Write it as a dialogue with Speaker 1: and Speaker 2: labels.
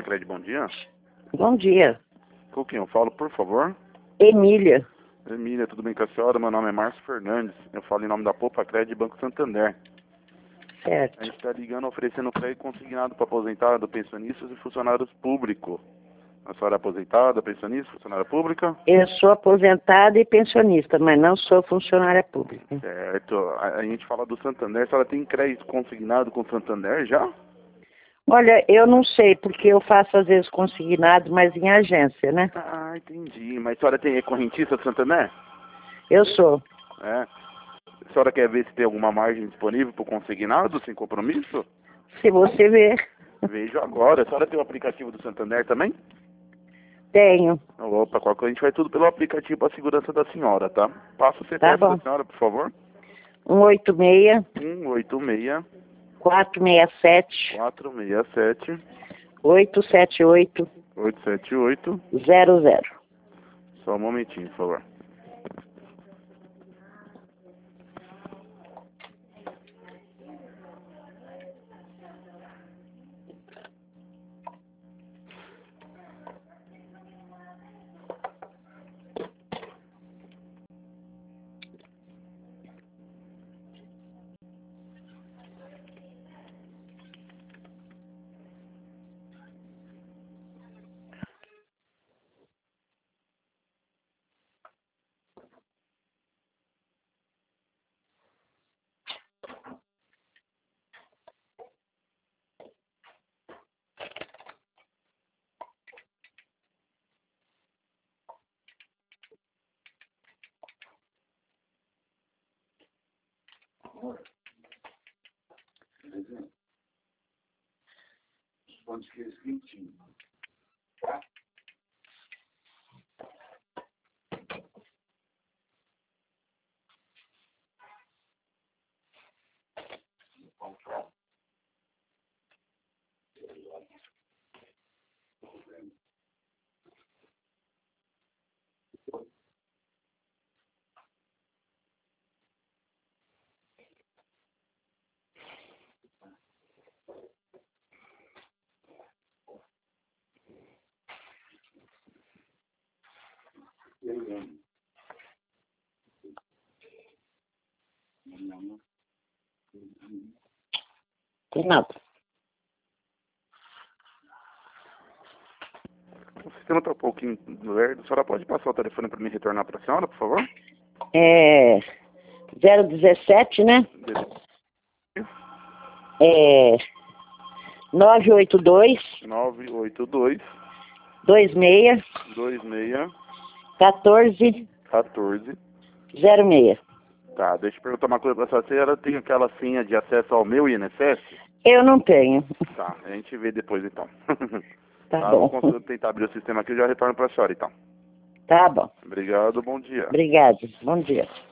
Speaker 1: Pacred, bom dia.
Speaker 2: Bom dia.
Speaker 1: Com quem eu falo, por favor?
Speaker 2: Emília.
Speaker 1: Emília, tudo bem com a senhora? Meu nome é Márcio Fernandes. Eu falo em nome da Pacred Banco Santander.
Speaker 2: Certo.
Speaker 1: A gente está ligando oferecendo crédito consignado para aposentado, pensionistas e funcionários públicos. A senhora é aposentada, pensionista, funcionária pública?
Speaker 2: Eu sou aposentada e pensionista, mas não sou funcionária pública.
Speaker 1: Certo. A gente fala do Santander. A senhora tem crédito consignado com o Santander já?
Speaker 2: Olha, eu não sei, porque eu faço às vezes consignado, mas em agência, né?
Speaker 1: Ah, entendi. Mas a senhora tem correntista do Santander?
Speaker 2: Eu sou.
Speaker 1: É. A senhora quer ver se tem alguma margem disponível para o consignado, sem compromisso?
Speaker 2: Se você ver.
Speaker 1: Vejo agora. A senhora tem o aplicativo do Santander também?
Speaker 2: Tenho.
Speaker 1: Opa, qualquer coisa, a gente vai tudo pelo aplicativo para a segurança da senhora, tá? Passa o
Speaker 2: Tá
Speaker 1: CPF
Speaker 2: bom.
Speaker 1: da senhora, por favor.
Speaker 2: 186
Speaker 1: 186
Speaker 2: 467
Speaker 1: 467
Speaker 2: 878
Speaker 1: 878.
Speaker 2: 00.
Speaker 1: Só um momentinho, por favor. Onde que é escritinho?
Speaker 2: Tem nada.
Speaker 1: O sistema está um pouquinho lerdo. A senhora pode passar o telefone para mim retornar para a senhora, por favor?
Speaker 2: É 017, né? É 982
Speaker 1: 982
Speaker 2: 26
Speaker 1: 26
Speaker 2: 14
Speaker 1: 14.
Speaker 2: 06.
Speaker 1: Tá, deixa eu perguntar uma coisa para a senhora. Tem aquela senha de acesso ao meu INSS?
Speaker 2: Eu não tenho.
Speaker 1: Tá, a gente vê depois então.
Speaker 2: Tá
Speaker 1: Vou
Speaker 2: bom.
Speaker 1: tentar abrir o sistema aqui e já retorno para a senhora então.
Speaker 2: Tá bom.
Speaker 1: Obrigado, bom dia.
Speaker 2: Obrigado. Bom dia.